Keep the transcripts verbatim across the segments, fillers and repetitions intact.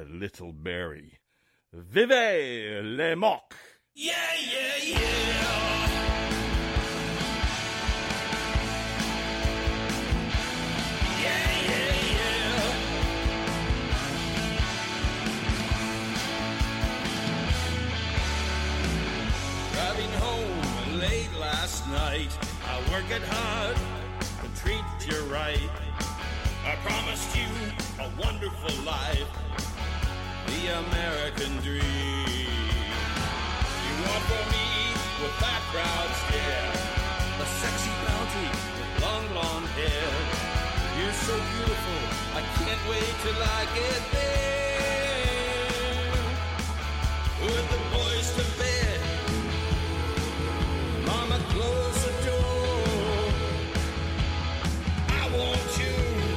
little berry. Vive les mocs! Yeah, yeah, yeah! Last night, I work it hard and treat you right. I promised you a wonderful life, the American dream. You want for me with that proud stare, a sexy bounty with long blonde hair. You're so beautiful, I can't wait till I get there. With the boys to bed, Mama, close the door. I want you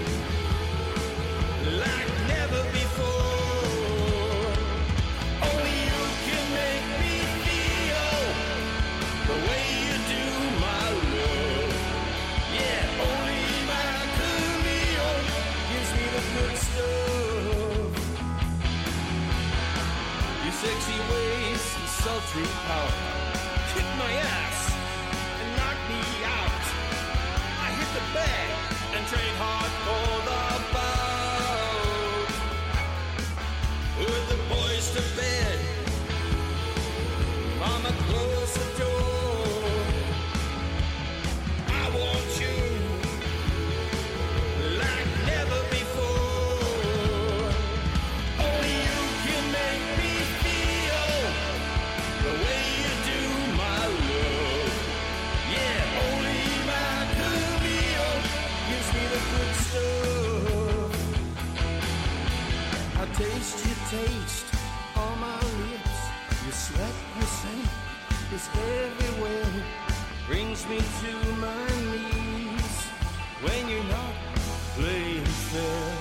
like never before. Only you can make me feel the way you do my love. Yeah, only my Camille gives me the good stuff. Your sexy ways and sultry power kick my ass and knock me out. I hit the bag and train hard for the bout. With the boys to bed, Mama, close the door. I want you like never before. Only you can make me feel the way you do my love. Yeah, only my Camille gives me the good stuff. I taste your taste on my lips. Your sweat, your scent is everywhere. Brings me to my knees when you're not playing fair.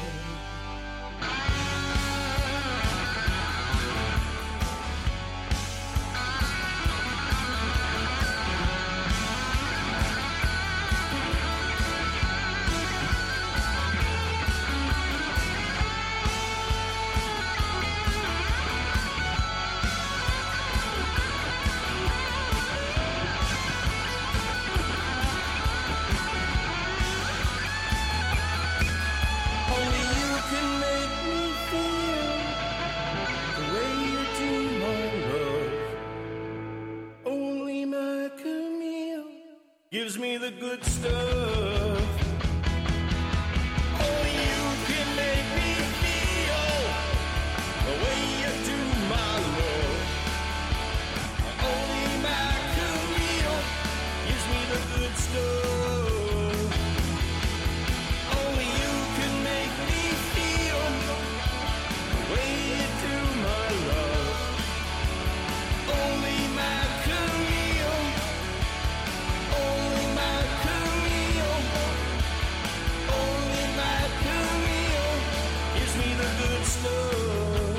Gives me the good stuff. Only you can make me feel the way you do my love. Only my Camille gives me the good stuff. Only you can make me feel the way you do my love. Only my Camille. Only my Camille, only my Camille gives me the good stuff.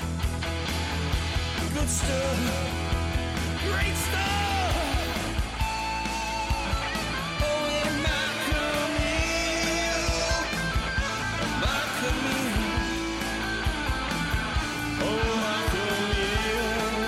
Good stuff, great stuff. Only my Camille, my Camille, oh my Camille.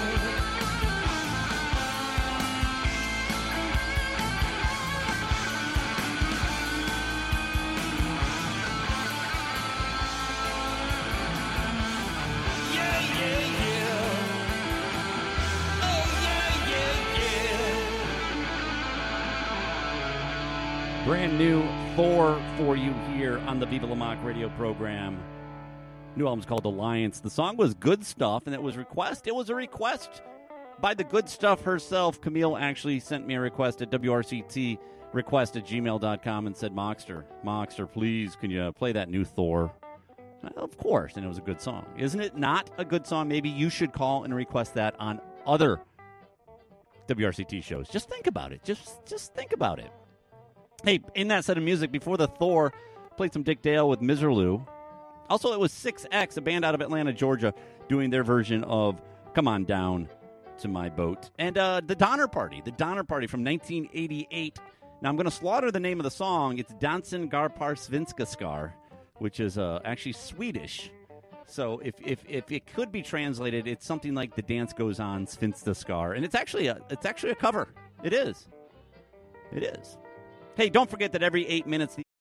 Brand new Thor for you here on the Viva La Mock radio program. New album's called Alliance. The song was Good Stuff, and it was request. It was a request by the Good Stuff herself. Camille actually sent me a request at W R C T request at gmail dot com and said, Mockster, Mockster, please, can you play that new Thor? Of course, and it was a good song. Isn't it not a good song? Maybe you should call and request that on other W R C T shows. Just think about it. Just, just think about it. Hey, in that set of music, before the Thor, played some Dick Dale with Miserlou. Also, it was six X, a band out of Atlanta, Georgia, doing their version of Come On Down to My Boat. And uh, the Donner Party, the Donner Party from nineteen eighty-eight. Now, I'm going to slaughter the name of the song. It's Dansen Garpar Svenska Skar, which is uh, actually Swedish. So if, if if it could be translated, it's something like "The Dance Goes On, Sfinster," and it's actually a it's actually a cover. It is. It is. Hey, don't forget that every eight minutes. The-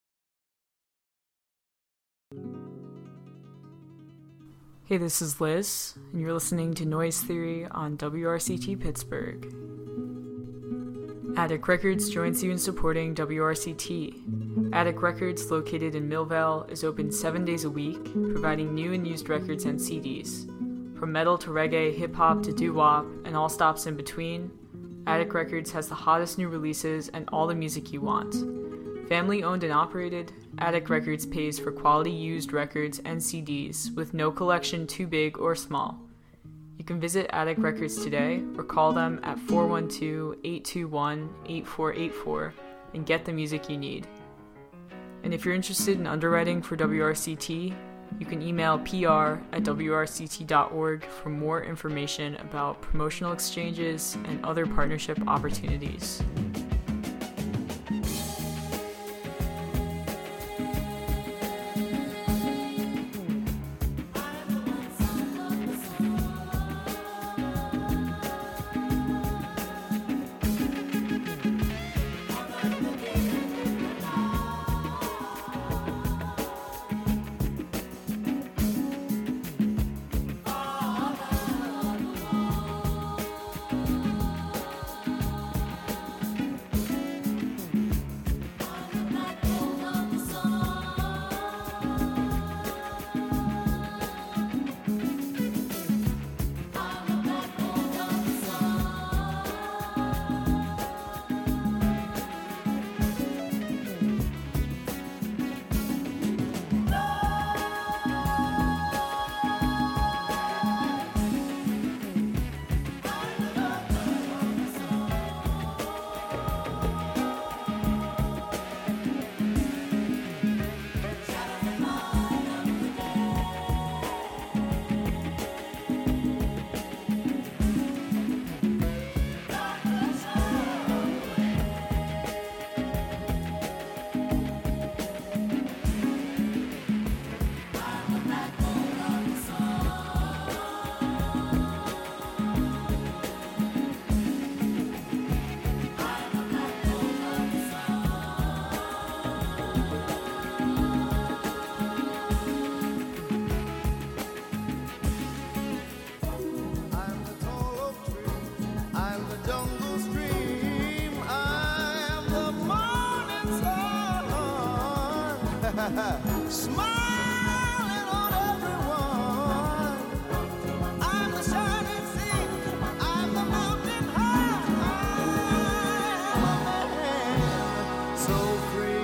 Hey, this is Liz, and you're listening to Noise Theory on W R C T Pittsburgh. Attic Records joins you in supporting W R C T. Attic Records, located in Millvale, is open seven days a week, providing new and used records and C Ds. From metal to reggae, hip-hop to doo-wop, and all stops in between, Attic Records has the hottest new releases and all the music you want. Family owned and operated, Attic Records pays for quality used records and C Ds with no collection too big or small. You can visit Attic Records today or call them at four one two, eight two one, eight four eight four and get the music you need. And if you're interested in underwriting for W R C T, you can email P R at W R C T dot org for more information about promotional exchanges and other partnership opportunities. Smiling on everyone. I'm the shining sea. I'm the mountain high. So free.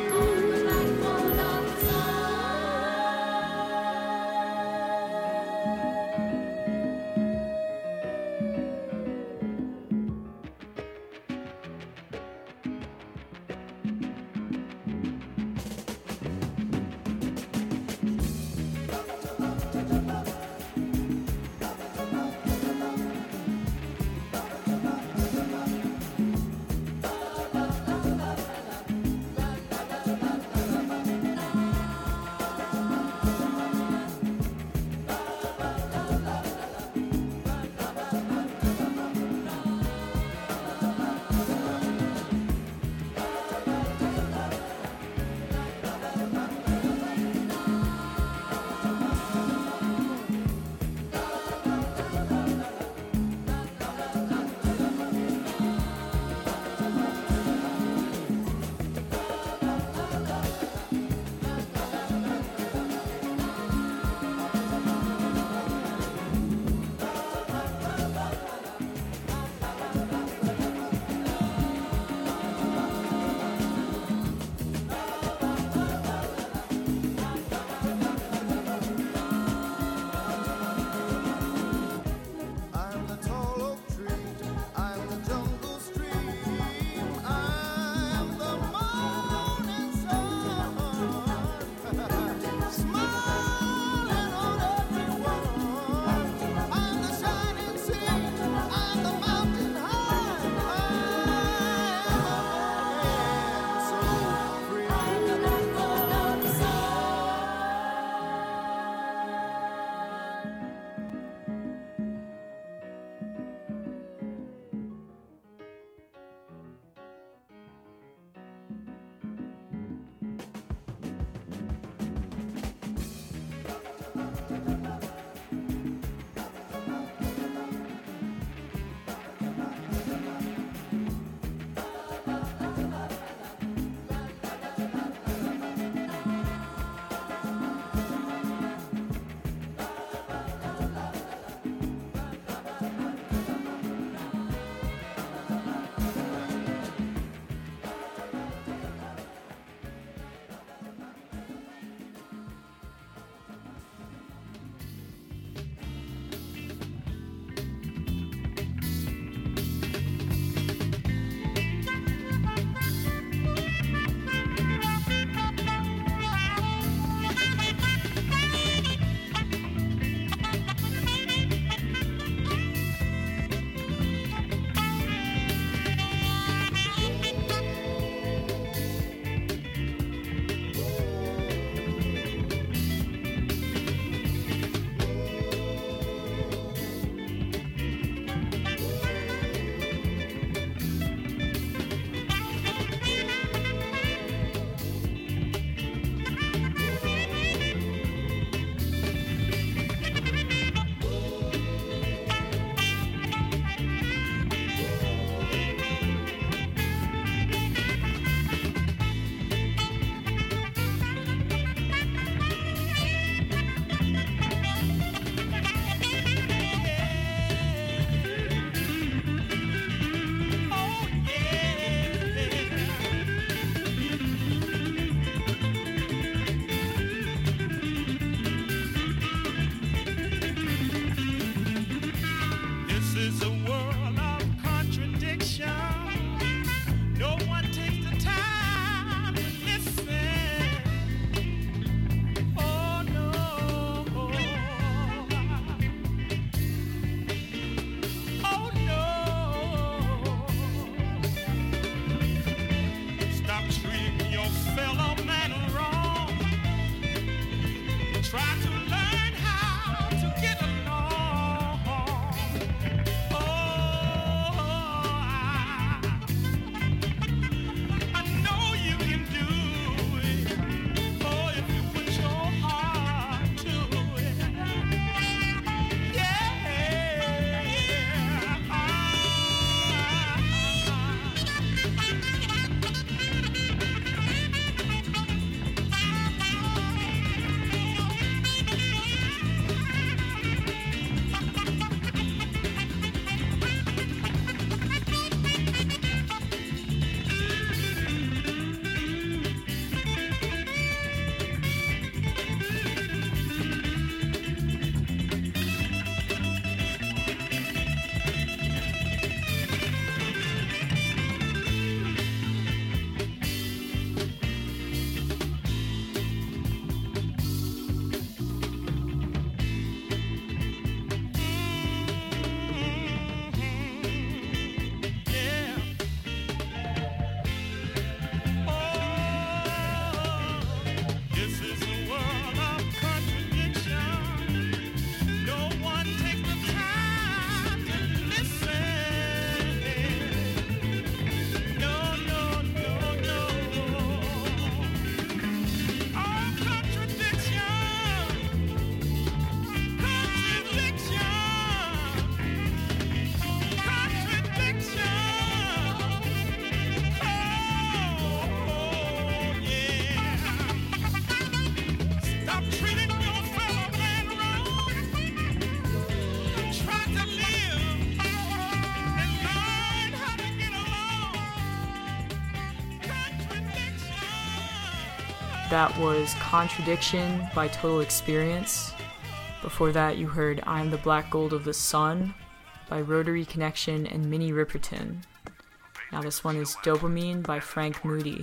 that was Contradiction by Total Experience. Before that, you heard I'm the Black Gold of the Sun by Rotary Connection and Minnie Riperton. Now this one is Dopamine by Frank Moody.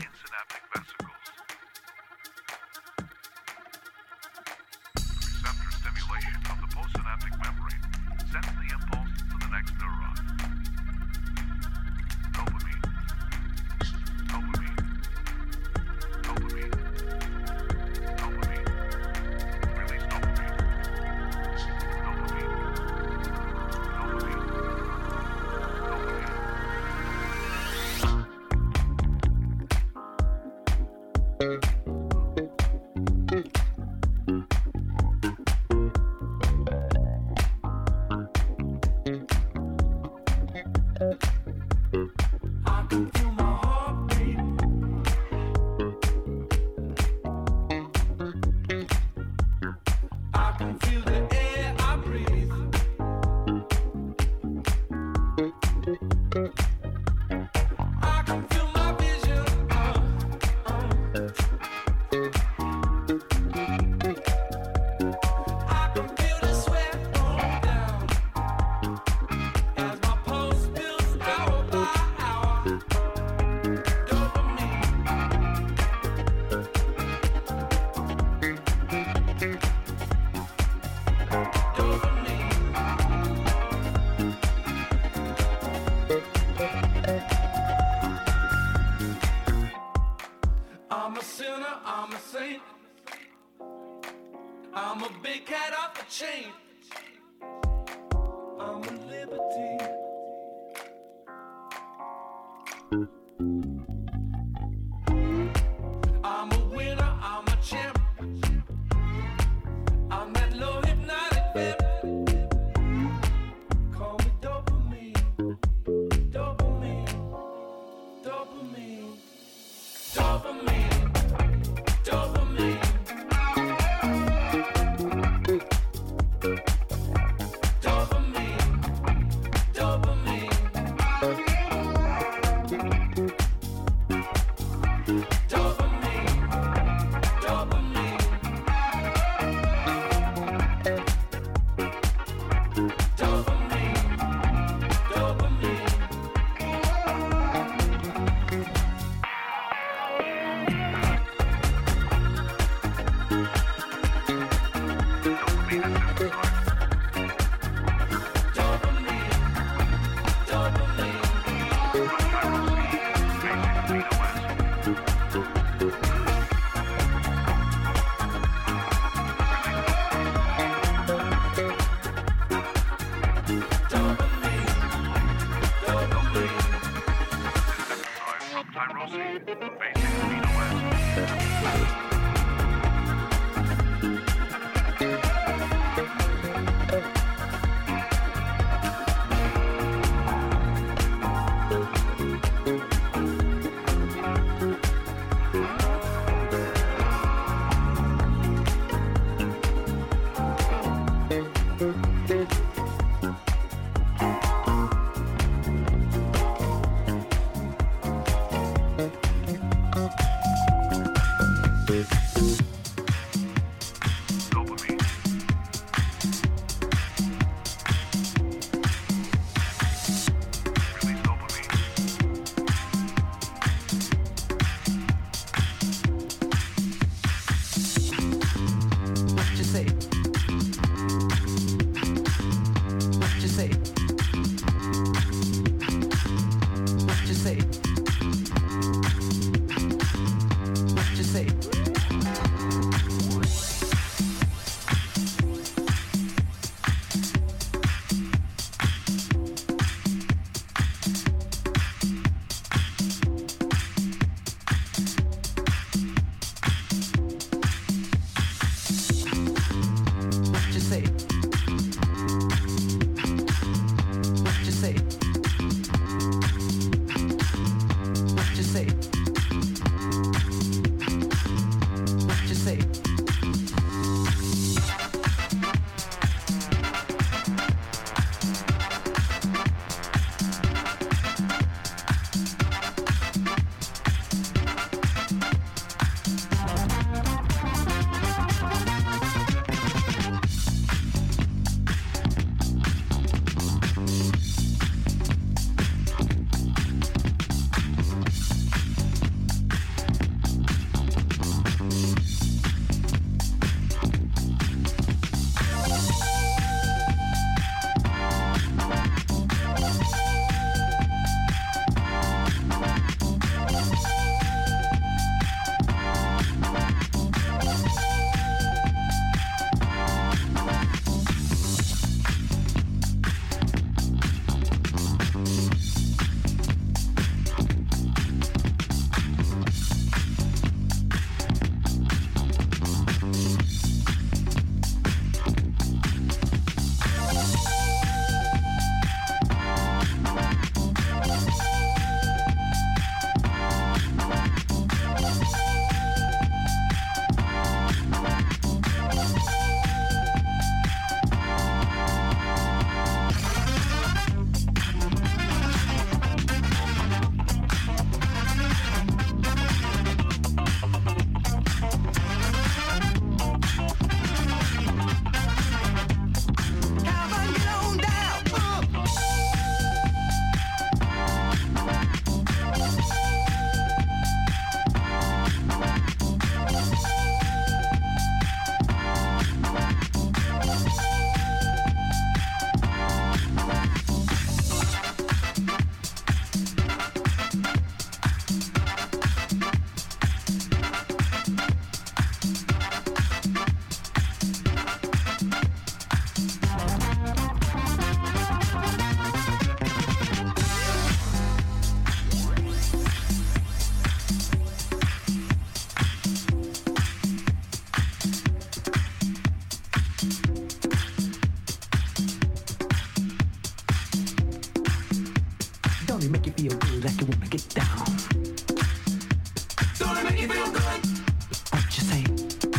Don't it make you feel good like you wanna get down? Don't it make you feel good? What you say?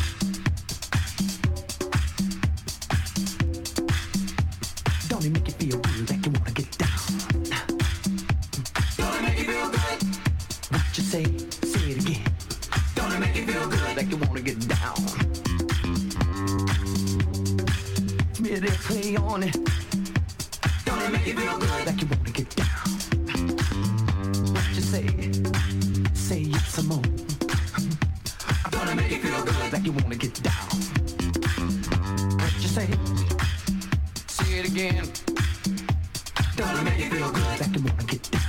Don't it make you feel good like you wanna get down? Don't it make you feel good? What you say? Say it again. Don't it make you feel good like you wanna get down? Smear that clay on it. Don't it make you feel good like you wanna get down? What you say? Say it some more. Don't it make you feel good like you wanna get down? What you say? Say it again. Don't it make you feel good like you wanna get down?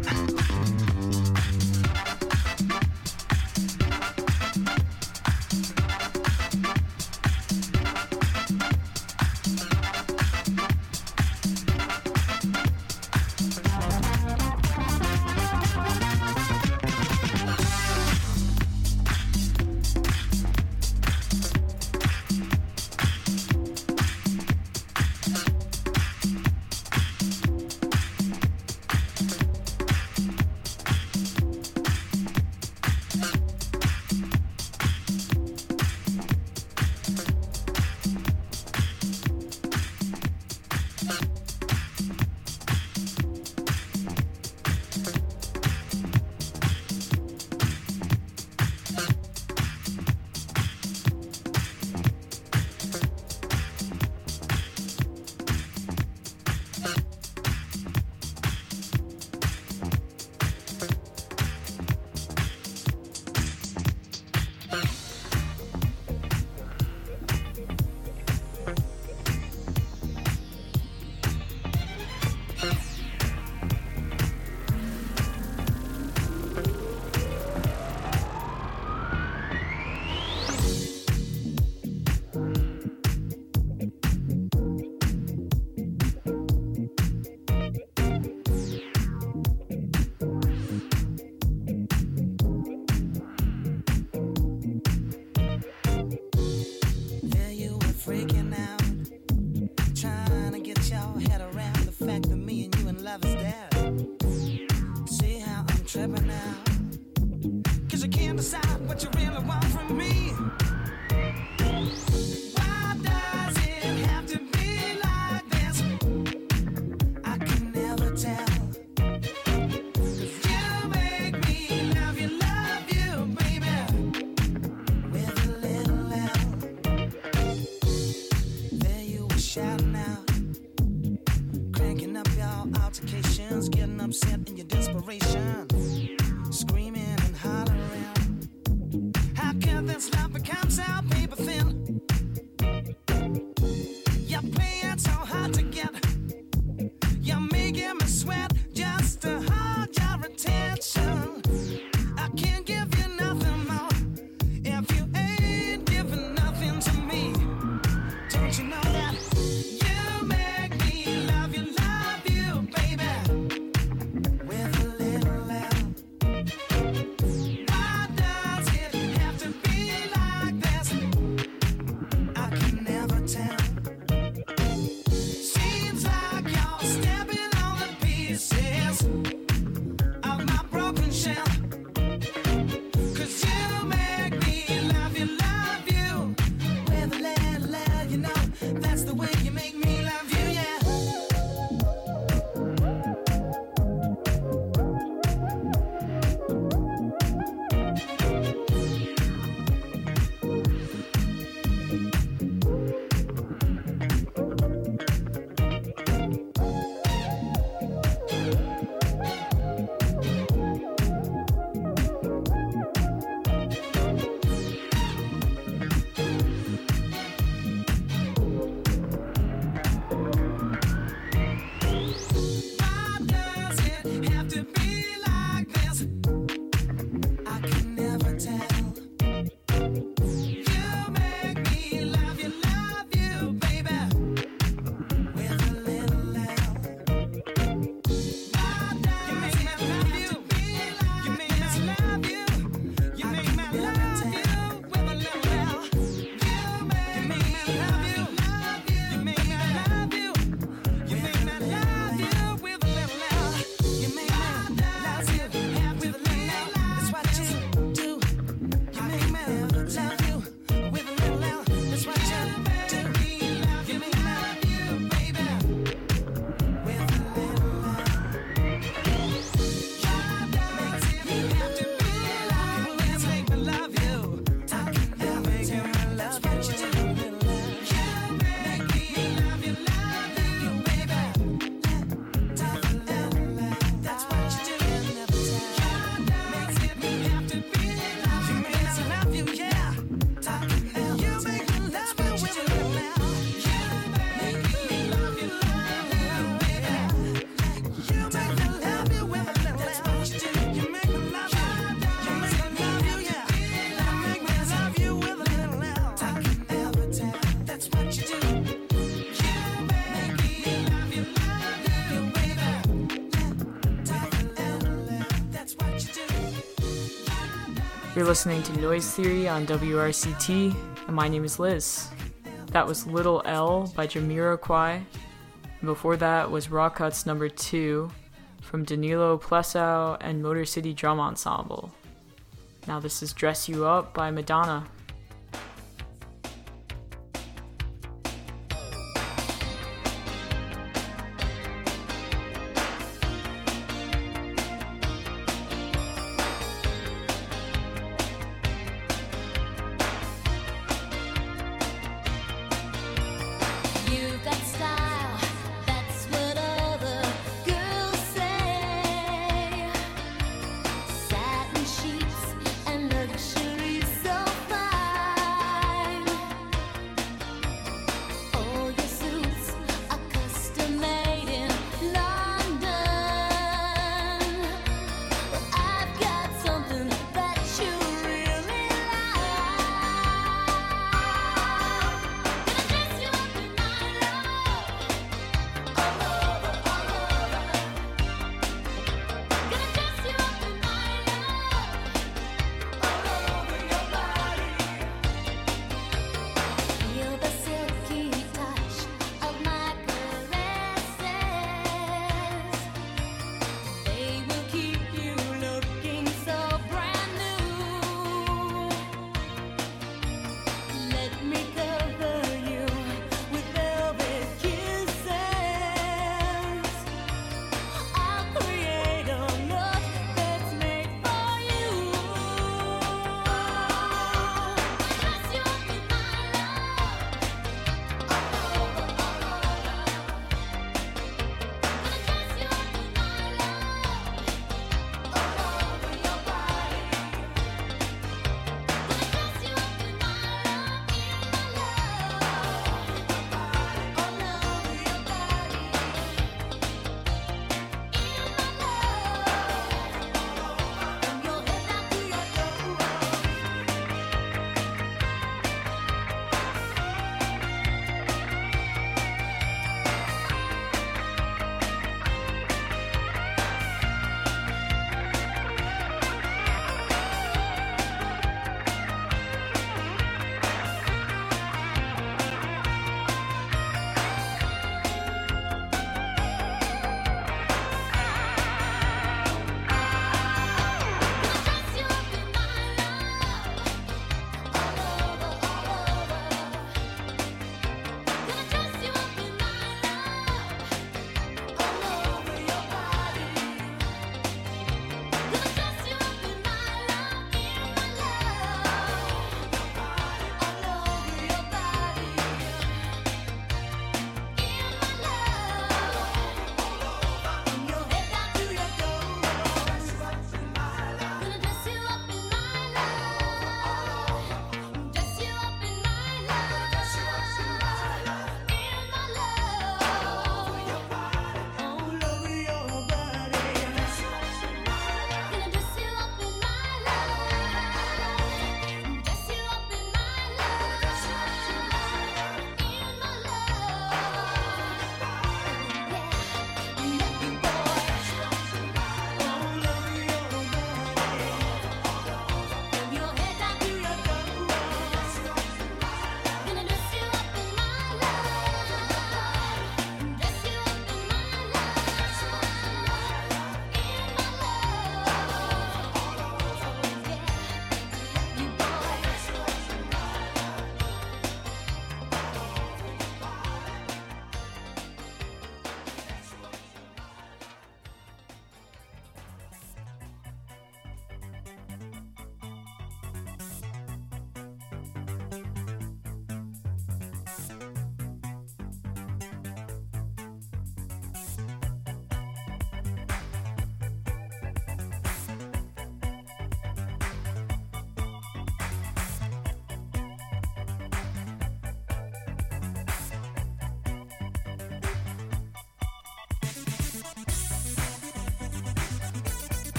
Getting in your desperation, screaming and hollering. How can this love become? You're listening to Noise Theory on W R C T, and my name is Liz. That was Little L by Jamiroquai. And before that was Raw Cuts number two from Danilo Plessow and Motor City Drum Ensemble. Now this is Dress You Up by Madonna. Satin sheets and luxury so fine.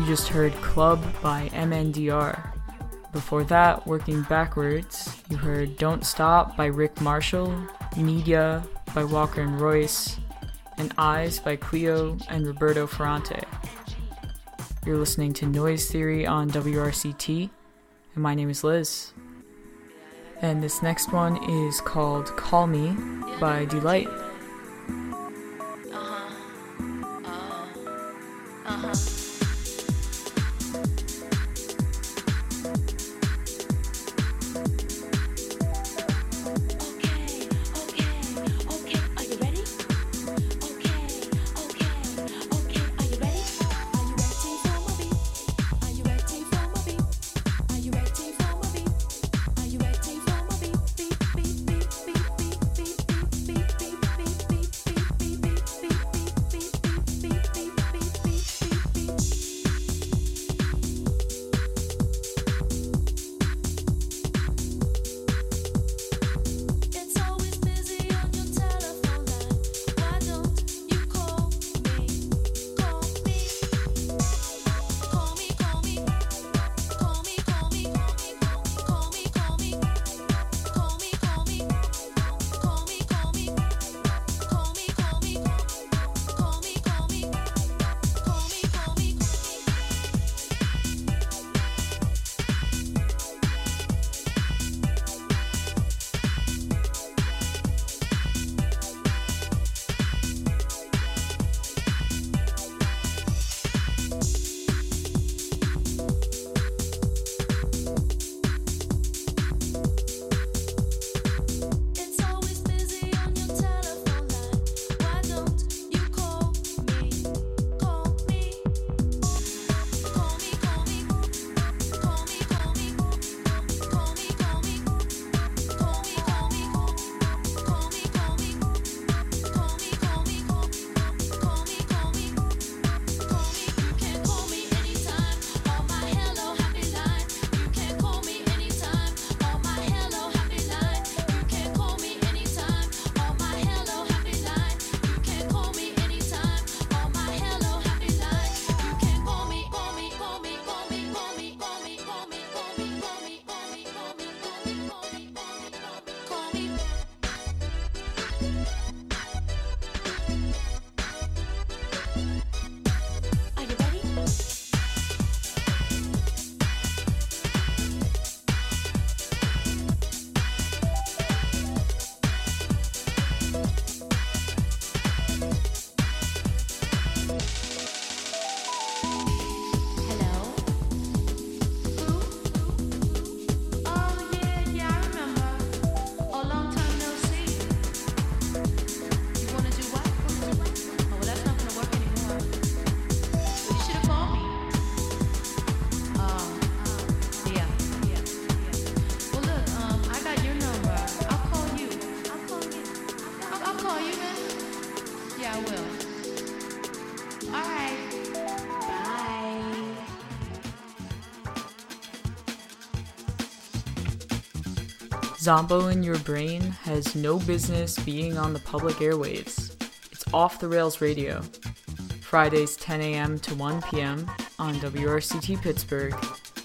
You just heard Club by M N D R. Before that, working backwards, you heard Don't Stop by Rick Marshall, Media by Walker and Royce, and Eyes by Cleo and Roberto Ferrante. You're listening to Noise Theory on W R C T, and my name is Liz. And this next one is called Call Me by Delight. Zombo in Your Brain has no business being on the public airwaves. It's Off the Rails Radio, Fridays ten a.m. to one p.m. on W R C T Pittsburgh.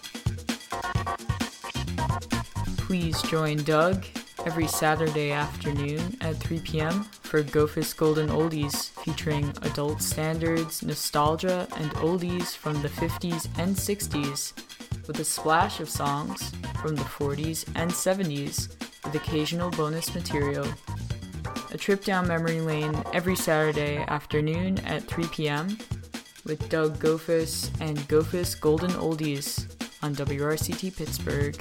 Please join Doug every Saturday afternoon at three p.m. for Gofus Golden Oldies, featuring adult standards, nostalgia, and oldies from the fifties and sixties, with a splash of songs from the forties and seventies, with occasional bonus material. A trip down memory lane every Saturday afternoon at three p.m. with Doug Gofus and Gofus Golden Oldies on W R C T Pittsburgh.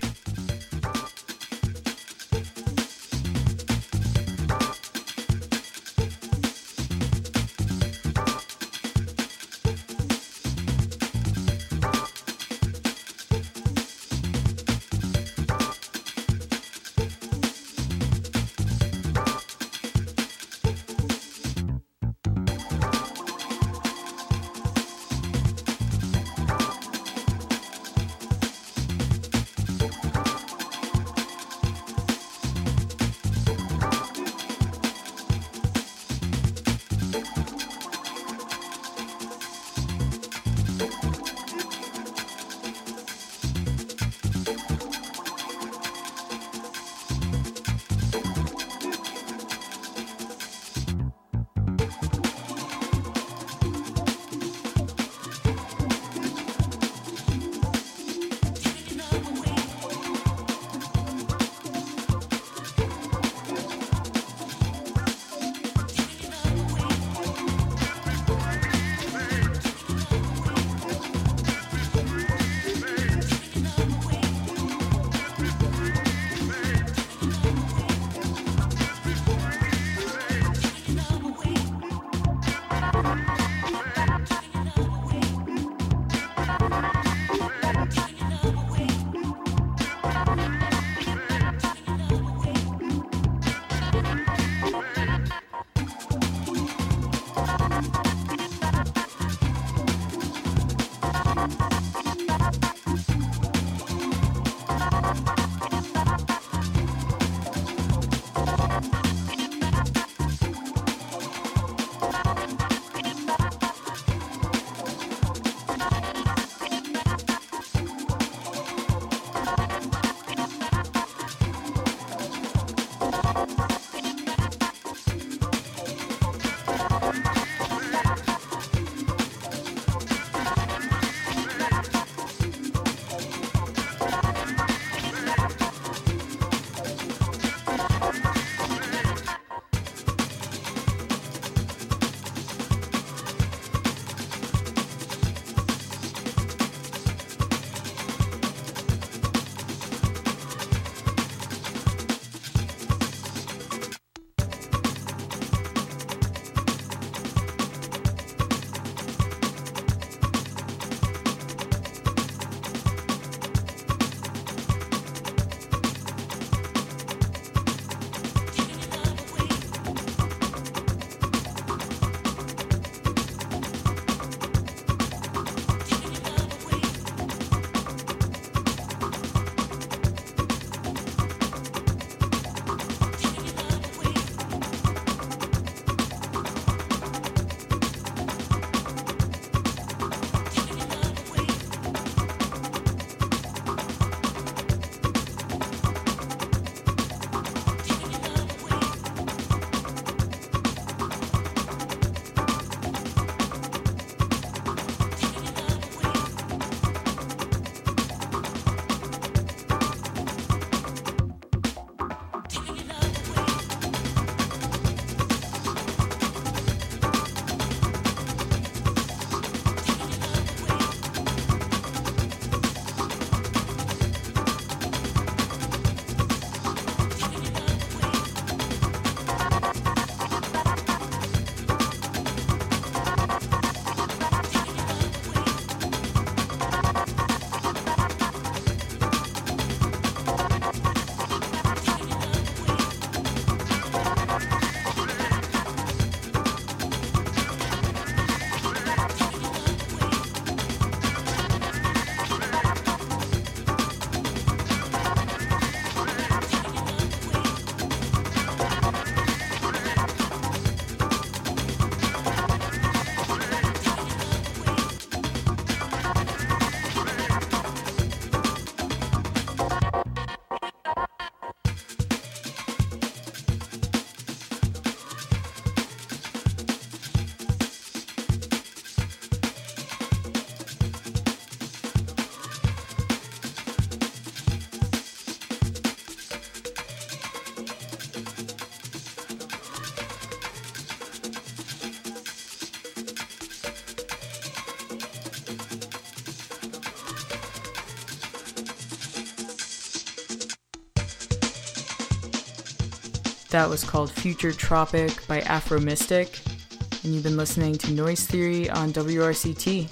That was called Future Tropic by Afro Mystic, and you've been listening to Noise Theory on W R C T.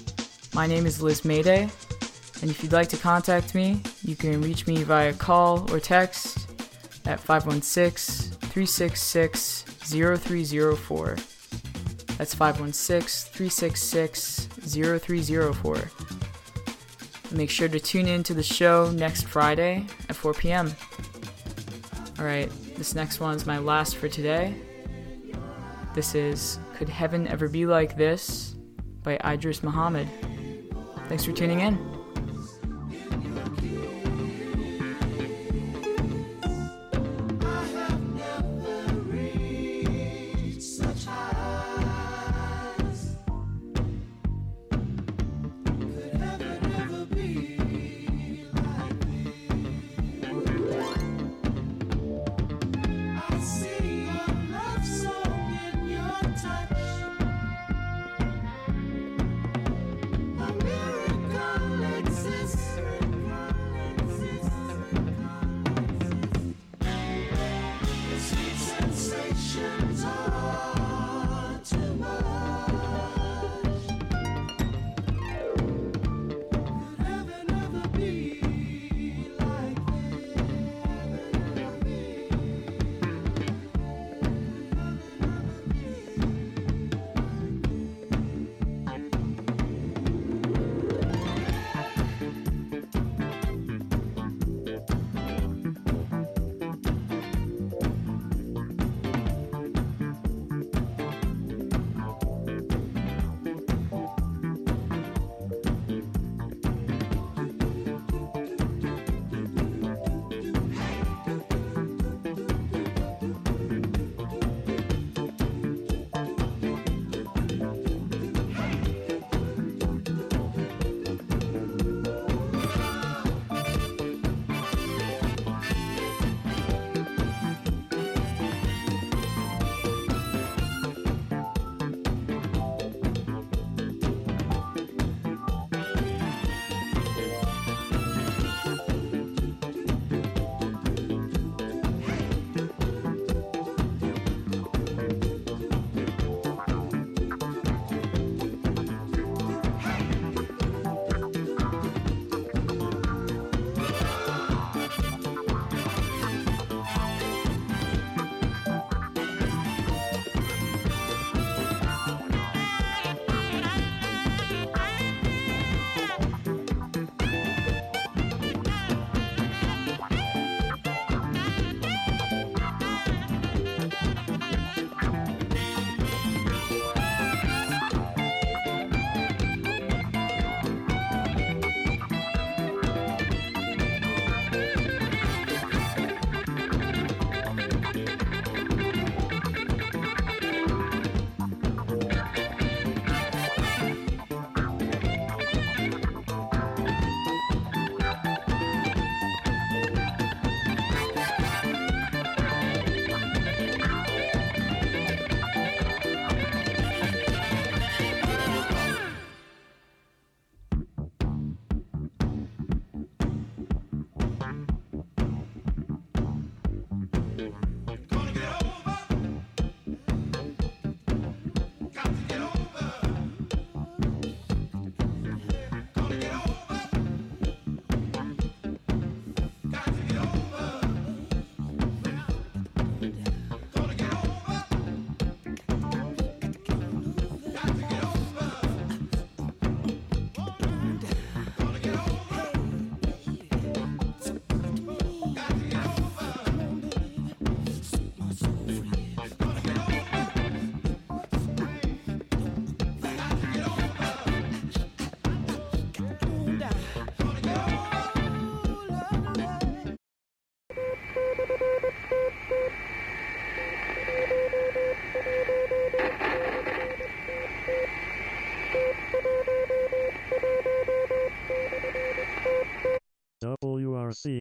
My name is Liz Mayday, and if you'd like to contact me, you can reach me via call or text at five one six, three six six, zero three zero four. That's five one six, three six six, zero three zero four. Make sure to tune in to the show next Friday at four p.m. Alright, this next one is my last for today. This is Could Heaven Ever Be Like This by Idris Muhammad. Thanks for tuning in. Miracle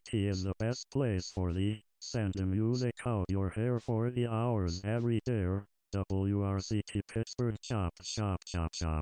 T is the best place for thee. Send the music out your hair forty hours every day. W R C T Pittsburgh, chop, chop, chop, chop.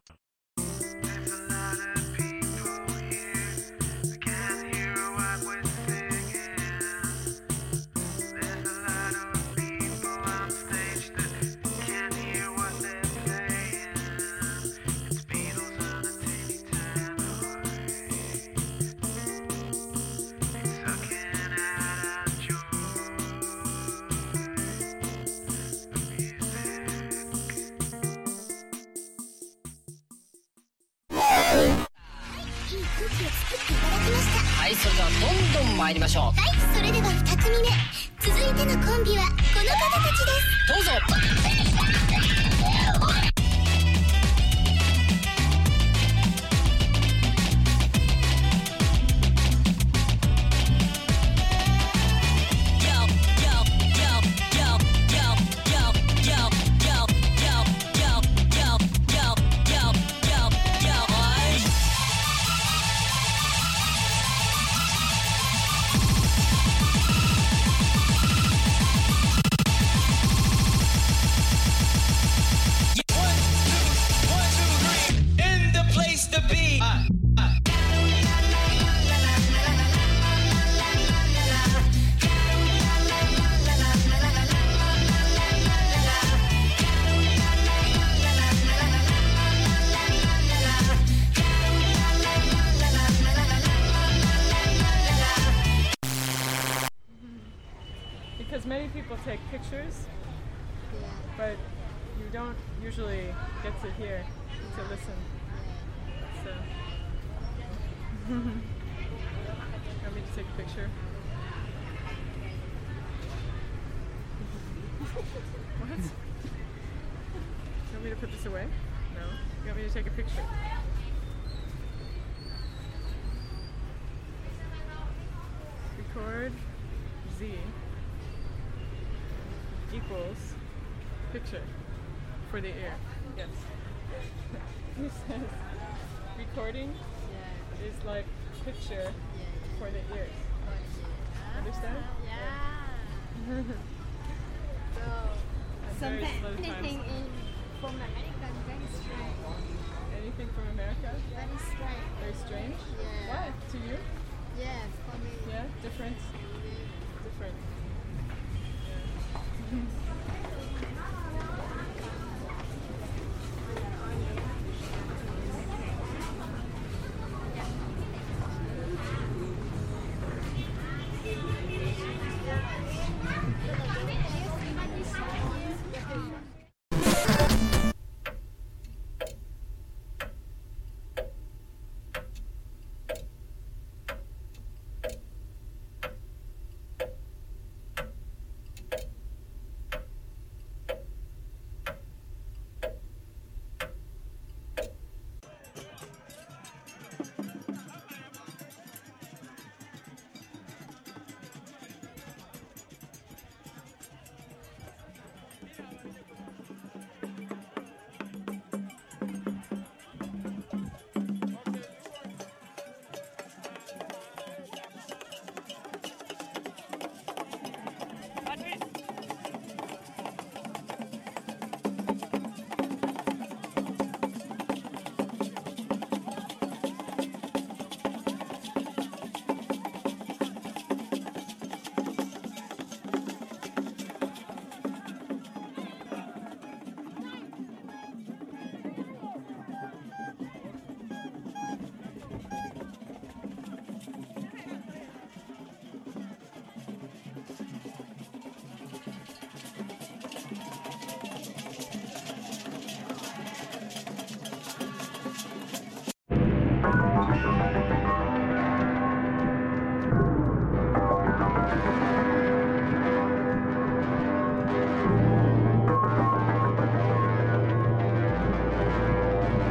はい、それではどんどん参りましょう。はい、それではふたつみめ。続いてのコンビはこの方たちです。どうぞ。 Because many people take pictures, Yeah. but you don't usually get to hear, to listen. So, want me to take a picture? What? You want me to put this away? No? You want me to take a picture? Record Z equals picture for the ear. Yes. He says recording Yeah. is like picture Yeah. for the ears. Understand? Yeah. So, At very sometimes slow anything times. in from America is very strange. Anything from America? Very strange. Very strange? Yeah. Why? To you? Yes, for me. Yeah? Different? Different.